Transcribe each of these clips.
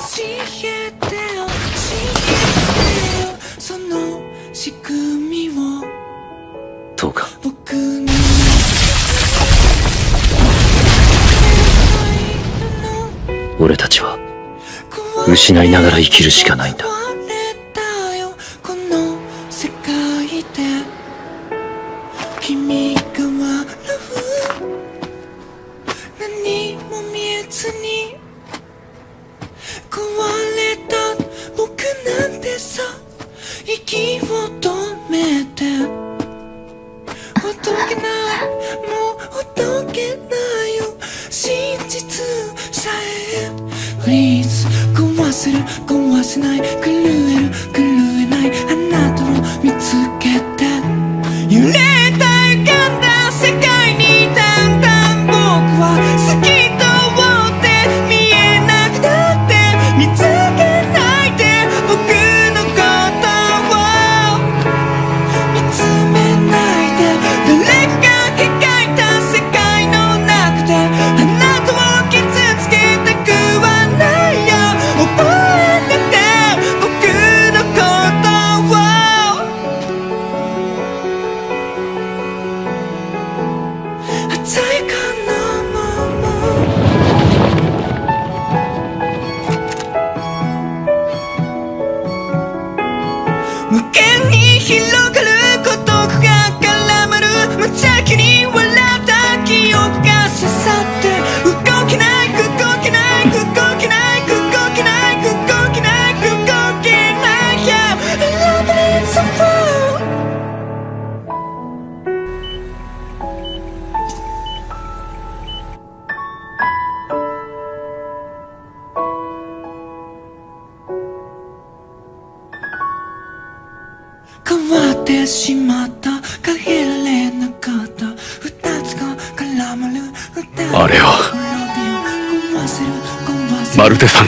えてよその仕組みをどうか僕に俺たちは失いながら生きるしかないんだ。 この世界で君が笑う何も見えずに壊れた僕なんてさ息を止めてほどけないもうほどけないよ真実さえ Please 壊せる壊せない狂える狂えないあなたを見つけて揺れた浮かんだ世界にだんだん僕は透き通って見えなくなって見つけないで僕のことを見つめないで誰かが描いた世界の中であなたを傷つけたくはないよ覚えてて僕のことを鮮やかなまま無限に広がる孤独が絡まる無邪気に笑った記憶が刺さって動けない動けない動けない動けない動けない動けない Yeah, I love it so far変わってしまった変えられなかった二つが絡まるあれはマルテさん。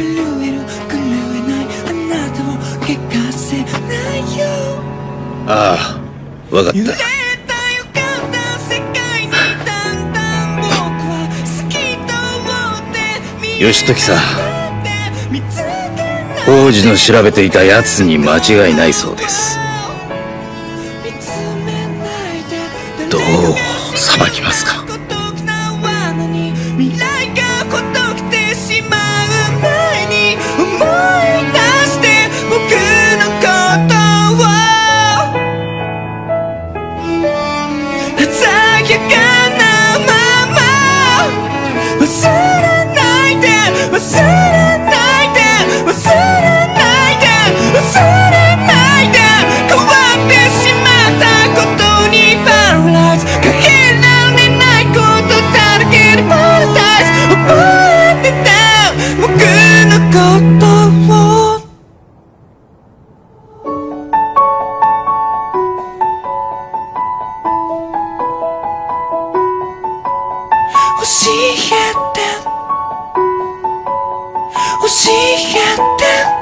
ああ、わかった。義時さん、王子の調べていたやつに間違いないそうです。どう裁きますか？未来がほどけてしまう前に思い出して僕のことを鮮やかなまま忘れないで忘れないで忘れないで忘れないで変わってしまったことにパラライズ変えられないことだらけでパラダイス覚えてて僕のことを教えて教えて